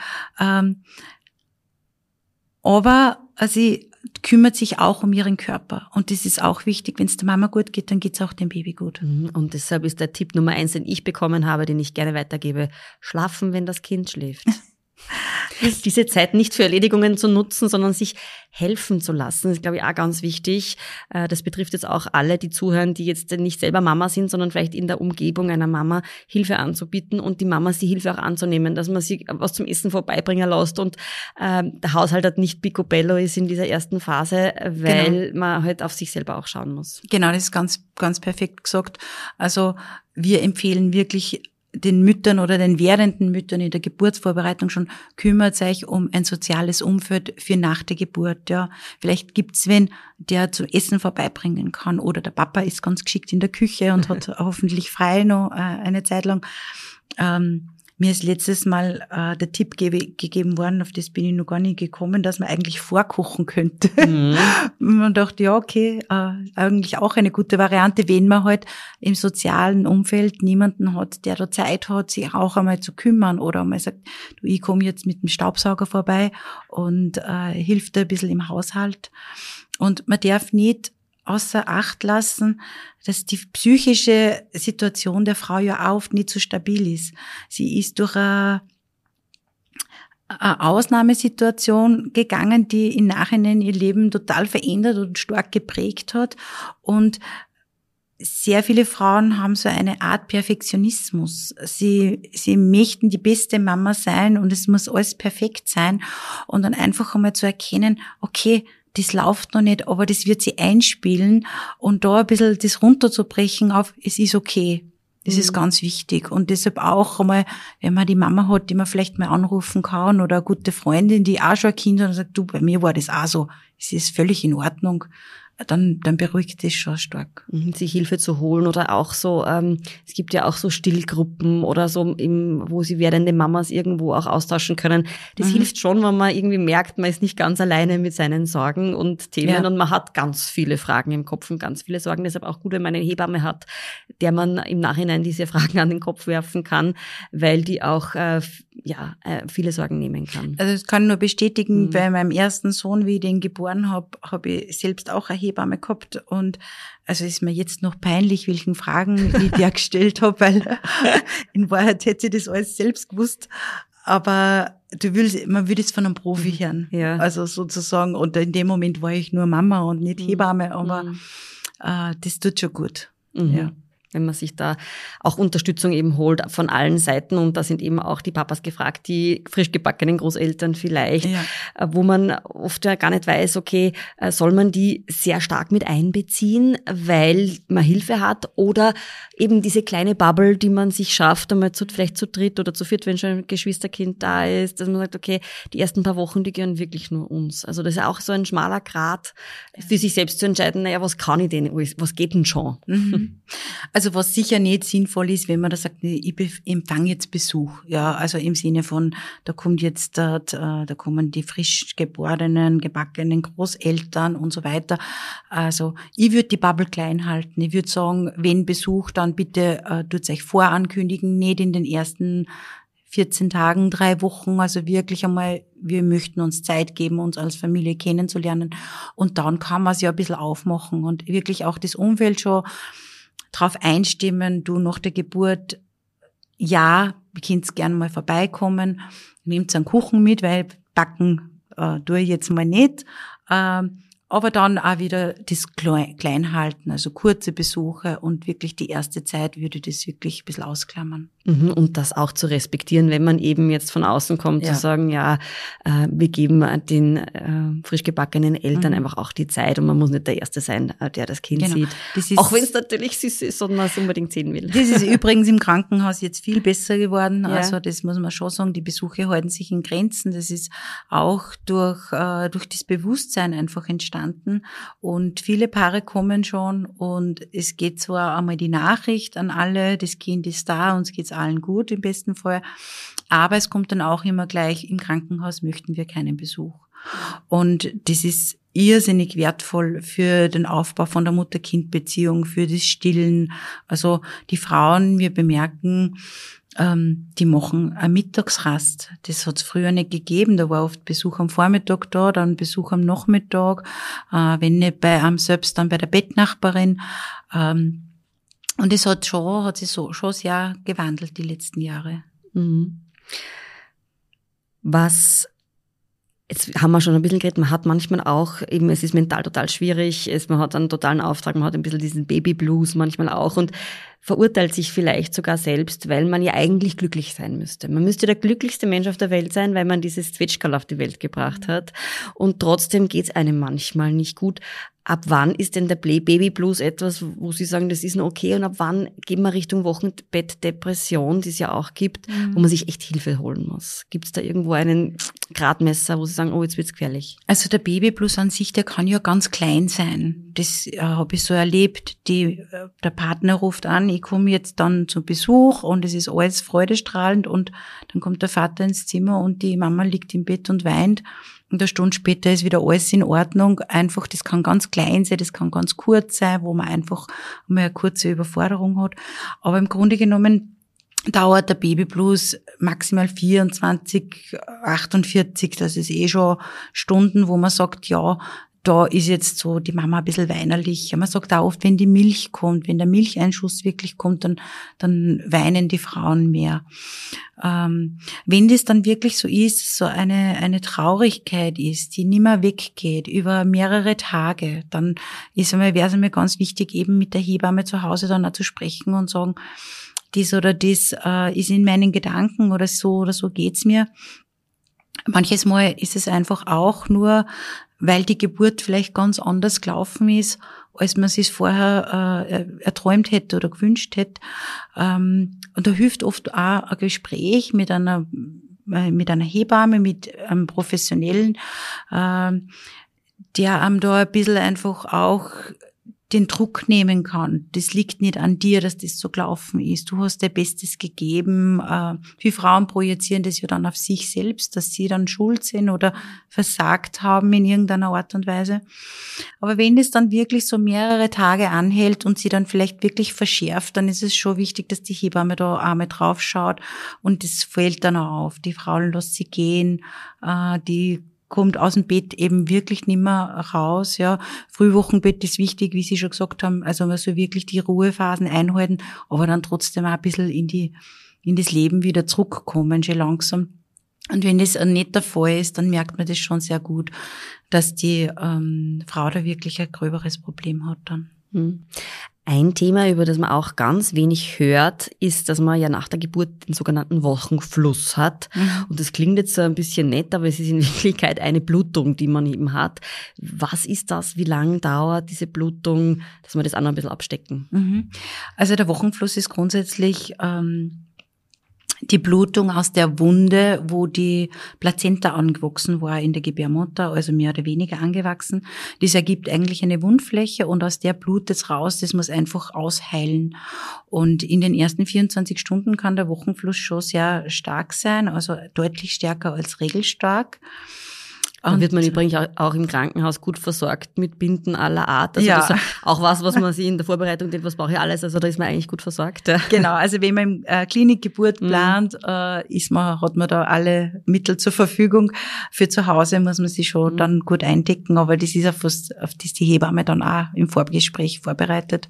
Aber sie kümmert sich auch um ihren Körper. Und das ist auch wichtig. Wenn es der Mama gut geht, dann geht es auch dem Baby gut. Und deshalb ist der Tipp Nummer 1, den ich bekommen habe, den ich gerne weitergebe: Schlafen, wenn das Kind schläft. Diese Zeit nicht für Erledigungen zu nutzen, sondern sich helfen zu lassen, ist, glaube ich, auch ganz wichtig. Das betrifft jetzt auch alle, die zuhören, die jetzt nicht selber Mama sind, sondern vielleicht in der Umgebung einer Mama Hilfe anzubieten und die Mamas die Hilfe auch anzunehmen, dass man sie was zum Essen vorbeibringen lässt und der Haushalt halt nicht picobello ist in dieser ersten Phase, weil man halt auf sich selber auch schauen muss. Genau, das ist ganz, ganz perfekt gesagt. Also wir empfehlen wirklich den Müttern oder den werdenden Müttern in der Geburtsvorbereitung schon, kümmert euch um ein soziales Umfeld für nach der Geburt. Ja, vielleicht gibt's wen, der zum Essen vorbeibringen kann, oder der Papa ist ganz geschickt in der Küche und hat hoffentlich frei noch eine Zeit lang. Mir ist letztes Mal der Tipp gegeben worden, auf das bin ich noch gar nicht gekommen, dass man eigentlich vorkochen könnte. Man dachte, ja, okay, eigentlich auch eine gute Variante, wenn man halt im sozialen Umfeld niemanden hat, der da Zeit hat, sich auch einmal zu kümmern, oder einmal sagt, du, ich komme jetzt mit dem Staubsauger vorbei und hilft ein bisschen im Haushalt. Und man darf nicht außer Acht lassen, dass die psychische Situation der Frau ja auch oft nicht so stabil ist. Sie ist durch eine Ausnahmesituation gegangen, die im Nachhinein ihr Leben total verändert und stark geprägt hat. Und sehr viele Frauen haben so eine Art Perfektionismus. Sie möchten die beste Mama sein und es muss alles perfekt sein. Und dann einfach einmal zu erkennen, okay, das läuft noch nicht, aber das wird sie einspielen, und da ein bisschen das runterzubrechen auf, es ist okay. Das ist ganz wichtig. Und deshalb auch einmal, wenn man die Mama hat, die man vielleicht mal anrufen kann, oder eine gute Freundin, die auch schon ein Kind hat und sagt, du, bei mir war das auch so, es ist völlig in Ordnung, dann beruhigt das schon stark. Sich Hilfe zu holen, oder auch so, es gibt ja auch so Stillgruppen oder so, wo sie werdende Mamas irgendwo auch austauschen können. Das hilft schon, wenn man irgendwie merkt, man ist nicht ganz alleine mit seinen Sorgen und Themen, und man hat ganz viele Fragen im Kopf und ganz viele Sorgen. Deshalb auch gut, wenn man eine Hebamme hat, der man im Nachhinein diese Fragen an den Kopf werfen kann, weil die auch viele Sorgen nehmen kann. Also das kann ich nur bestätigen, bei meinem ersten Sohn, wie ich den geboren habe ich selbst auch eine Hebamme gehabt und also ist mir jetzt noch peinlich, welchen Fragen ich der gestellt habe, weil in Wahrheit hätte ich das alles selbst gewusst. Aber man will es von einem Profi hören. Ja. Also sozusagen. Und in dem Moment war ich nur Mama und nicht Hebamme, aber das tut schon gut. Ja. Wenn man sich da auch Unterstützung eben holt von allen Seiten. Und da sind eben auch die Papas gefragt, die frisch gebackenen Großeltern vielleicht, wo man oft ja gar nicht weiß, okay, soll man die sehr stark mit einbeziehen, weil man Hilfe hat oder eben diese kleine Bubble, die man sich schafft, einmal vielleicht zu dritt oder zu viert, wenn schon ein Geschwisterkind da ist, dass man sagt, okay, die ersten paar Wochen, die gehören wirklich nur uns. Also das ist auch so ein schmaler Grat, für sich selbst zu entscheiden, naja, was kann ich denn, was geht denn schon? Also was sicher nicht sinnvoll ist, wenn man da sagt, ich empfange jetzt Besuch, ja, also im Sinne von, da kommen die frisch geborenen, gebackenen Großeltern und so weiter. Also ich würde die Bubble klein halten. Ich würde sagen, wenn Besuch, dann bitte tut's euch vorankündigen, nicht in den ersten 14 Tagen, 3 Wochen, also wirklich einmal, wir möchten uns Zeit geben, uns als Familie kennenzulernen und dann kann man es ja ein bisschen aufmachen und wirklich auch das Umfeld schon drauf einstimmen, du nach der Geburt, ja, ihr könnt gerne mal vorbeikommen, nehmt einen Kuchen mit, weil backen tue ich jetzt mal nicht, aber dann auch wieder das klein halten, also kurze Besuche und wirklich die erste Zeit würde das wirklich ein bisschen ausklammern. Und das auch zu respektieren, wenn man eben jetzt von außen kommt, zu sagen, ja, wir geben den frisch gebackenen Eltern einfach auch die Zeit und man muss nicht der Erste sein, der das Kind sieht. Das ist, auch wenn es natürlich süß ist und man es unbedingt sehen will. Das ist übrigens im Krankenhaus jetzt viel besser geworden. Ja. Also das muss man schon sagen, die Besuche halten sich in Grenzen. Das ist auch durch das Bewusstsein einfach entstanden. Und viele Paare kommen schon und es geht zwar einmal die Nachricht an alle, das Kind ist da, uns geht's allen gut im besten Fall, aber es kommt dann auch immer gleich, im Krankenhaus möchten wir keinen Besuch. Und das ist irrsinnig wertvoll für den Aufbau von der Mutter-Kind-Beziehung, für das Stillen. Also die Frauen, wir bemerken, die machen eine Mittagsrast. Das hat es früher nicht gegeben. Da war oft Besuch am Vormittag da, dann Besuch am Nachmittag, wenn nicht bei einem selbst, dann bei der Bettnachbarin. Und es hat sich schon sehr gewandelt die letzten Jahre. Jetzt haben wir schon ein bisschen geredet, man hat manchmal auch, eben es ist mental total schwierig, man hat einen totalen Auftrag, man hat ein bisschen diesen Babyblues manchmal auch und verurteilt sich vielleicht sogar selbst, weil man ja eigentlich glücklich sein müsste. Man müsste der glücklichste Mensch auf der Welt sein, weil man dieses Zwetschgerl auf die Welt gebracht hat und trotzdem geht's einem manchmal nicht gut. Ab wann ist denn der Babyblues etwas, wo Sie sagen, das ist noch okay und ab wann gehen wir Richtung Wochenbettdepression, die es ja auch gibt, wo man sich echt Hilfe holen muss? Gibt es da irgendwo einen Gradmesser, wo Sie sagen, oh, jetzt wird's gefährlich? Also der Babyblues an sich, der kann ja ganz klein sein. Das habe ich so erlebt. Der Partner ruft an, ich komme jetzt dann zu Besuch und es ist alles freudestrahlend und dann kommt der Vater ins Zimmer und die Mama liegt im Bett und weint. Und eine Stunde später ist wieder alles in Ordnung. Einfach, das kann ganz klein sein, das kann ganz kurz sein, wo man einfach mal eine kurze Überforderung hat. Aber im Grunde genommen dauert der Babyblues maximal 24, 48. Das ist schon Stunden, wo man sagt, ja, da ist jetzt so die Mama ein bisschen weinerlich. Man sagt auch oft, wenn die Milch kommt, wenn der Milcheinschuss wirklich kommt, dann weinen die Frauen mehr. Wenn das dann wirklich so ist, so eine Traurigkeit ist, die nimmer weggeht über mehrere Tage, dann wäre es mir ganz wichtig, eben mit der Hebamme zu Hause dann auch zu sprechen und sagen, dies oder das ist in meinen Gedanken oder so geht's mir. Manches Mal ist es einfach auch weil die Geburt vielleicht ganz anders gelaufen ist, als man sich vorher erträumt hätte oder gewünscht hätte. Und da hilft oft auch ein Gespräch mit einer Hebamme, mit einem Professionellen, der einem da ein bisschen einfach auch den Druck nehmen kann. Das liegt nicht an dir, dass das so gelaufen ist. Du hast dein Bestes gegeben. Viele Frauen projizieren das ja dann auf sich selbst, dass sie dann schuld sind oder versagt haben in irgendeiner Art und Weise. Aber wenn das dann wirklich so mehrere Tage anhält und sie dann vielleicht wirklich verschärft, dann ist es schon wichtig, dass die Hebamme da einmal drauf schaut und das fällt dann auch auf. Die Frau lässt sie gehen, die kommt aus dem Bett eben wirklich nicht mehr raus, ja. Frühwochenbett ist wichtig, wie Sie schon gesagt haben, also man soll wirklich die Ruhephasen einhalten, aber dann trotzdem auch ein bisschen in das Leben wieder zurückkommen, schon langsam. Und wenn das nicht der Fall ist, dann merkt man das schon sehr gut, dass die Frau da wirklich ein gröberes Problem hat dann. Ein Thema, über das man auch ganz wenig hört, ist, dass man ja nach der Geburt den sogenannten Wochenfluss hat. Und das klingt jetzt so ein bisschen nett, aber es ist in Wirklichkeit eine Blutung, die man eben hat. Was ist das? Wie lange dauert diese Blutung? Dass wir das auch noch ein bisschen abstecken. Also der Wochenfluss ist grundsätzlich die Blutung aus der Wunde, wo die Plazenta angewachsen war in der Gebärmutter, also mehr oder weniger angewachsen. Das ergibt eigentlich eine Wundfläche und aus der blutet's raus, das muss einfach ausheilen. Und in den ersten 24 Stunden kann der Wochenfluss schon sehr stark sein, also deutlich stärker als regelstark. Da wird man übrigens auch im Krankenhaus gut versorgt mit Binden aller Art. Also das ist auch was man sich in der Vorbereitung denkt, was brauche ich alles? Also da ist man eigentlich gut versorgt. Ja. Genau, also wenn man Klinikgeburt plant, hat man da alle Mittel zur Verfügung. Für zu Hause muss man sich schon dann gut eindecken, aber das ist auf das die Hebamme dann auch im Vorgespräch vorbereitet.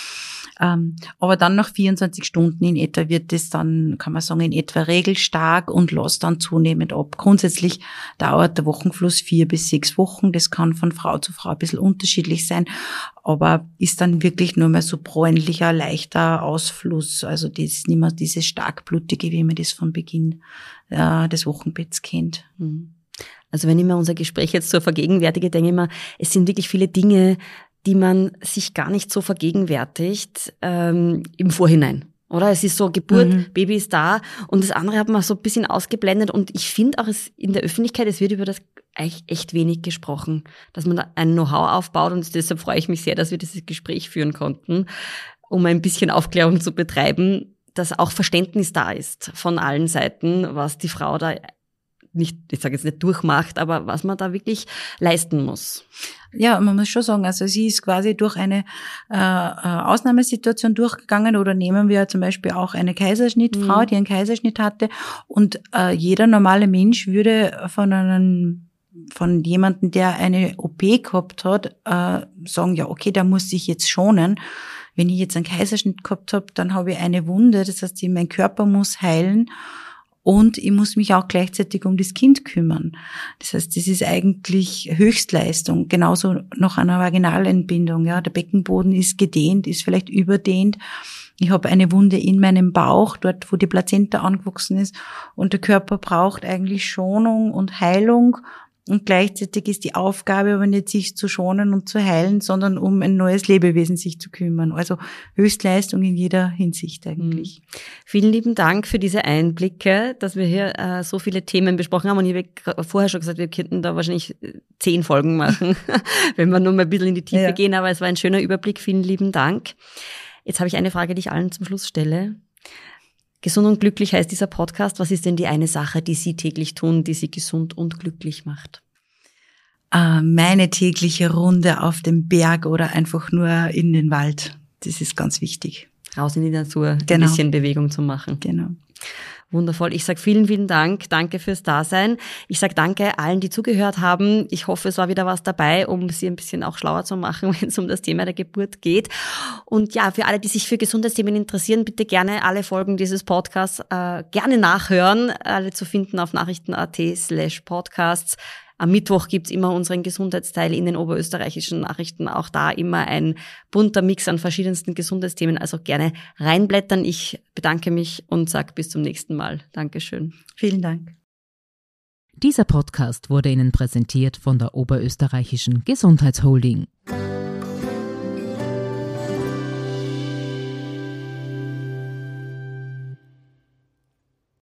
Aber dann nach 24 Stunden in etwa wird es dann, kann man sagen, in etwa regelstark und lässt dann zunehmend ab. Grundsätzlich dauert der Wochenfluss 4 bis 6 Wochen. Das kann von Frau zu Frau ein bisschen unterschiedlich sein, aber ist dann wirklich nur mehr so bräunlicher, leichter Ausfluss. Also das ist nicht mehr dieses starkblutige, wie man das von Beginn des Wochenbetts kennt. Also wenn ich mir unser Gespräch jetzt so vergegenwärtige, denke ich mir, es sind wirklich viele Dinge, die man sich gar nicht so vergegenwärtigt im Vorhinein. Oder? Es ist so, Geburt, Baby ist da und das andere hat man so ein bisschen ausgeblendet und ich finde auch, in der Öffentlichkeit, es wird über das eigentlich echt wenig gesprochen, dass man da ein Know-how aufbaut und deshalb freue ich mich sehr, dass wir dieses Gespräch führen konnten, um ein bisschen Aufklärung zu betreiben, dass auch Verständnis da ist von allen Seiten, was die Frau da nicht, ich sage jetzt nicht durchmacht, aber was man da wirklich leisten muss. Ja, man muss schon sagen, also sie ist quasi durch eine Ausnahmesituation durchgegangen oder nehmen wir zum Beispiel auch eine Kaiserschnittfrau, die einen Kaiserschnitt hatte und jeder normale Mensch würde von jemandem, der eine OP gehabt hat, sagen, ja okay, der muss sich jetzt schonen. Wenn ich jetzt einen Kaiserschnitt gehabt habe, dann habe ich eine Wunde, das heißt, mein Körper muss heilen. Und ich muss mich auch gleichzeitig um das Kind kümmern. Das heißt, das ist eigentlich Höchstleistung. Genauso nach einer Vaginalentbindung. Ja, der Beckenboden ist gedehnt, ist vielleicht überdehnt. Ich habe eine Wunde in meinem Bauch, dort wo die Plazenta angewachsen ist. Und der Körper braucht eigentlich Schonung und Heilung. Und gleichzeitig ist die Aufgabe aber nicht, sich zu schonen und zu heilen, sondern um ein neues Lebewesen sich zu kümmern. Also Höchstleistung in jeder Hinsicht eigentlich. Vielen lieben Dank für diese Einblicke, dass wir hier so viele Themen besprochen haben. Und ich habe vorher schon gesagt, wir könnten da wahrscheinlich 10 Folgen machen, wenn wir nur mal ein bisschen in die Tiefe gehen. Aber es war ein schöner Überblick. Vielen lieben Dank. Jetzt habe ich eine Frage, die ich allen zum Schluss stelle. Gesund und glücklich heißt dieser Podcast. Was ist denn die eine Sache, die Sie täglich tun, die Sie gesund und glücklich macht? Meine tägliche Runde auf dem Berg oder einfach nur in den Wald. Das ist ganz wichtig. Raus in die Natur, ein bisschen Bewegung zu machen. Genau. Wundervoll. Ich sage vielen, vielen Dank. Danke fürs Dasein. Ich sage danke allen, die zugehört haben. Ich hoffe, es war wieder was dabei, um Sie ein bisschen auch schlauer zu machen, wenn es um das Thema der Geburt geht. Und ja, für alle, die sich für Gesundheitsthemen interessieren, bitte gerne alle Folgen dieses Podcasts gerne nachhören. Alle zu finden auf nachrichten.at/podcasts. Am Mittwoch gibt's immer unseren Gesundheitsteil in den oberösterreichischen Nachrichten. Auch da immer ein bunter Mix an verschiedensten Gesundheitsthemen. Also gerne reinblättern. Ich bedanke mich und sage bis zum nächsten Mal. Dankeschön. Vielen Dank. Dieser Podcast wurde Ihnen präsentiert von der Oberösterreichischen Gesundheitsholding.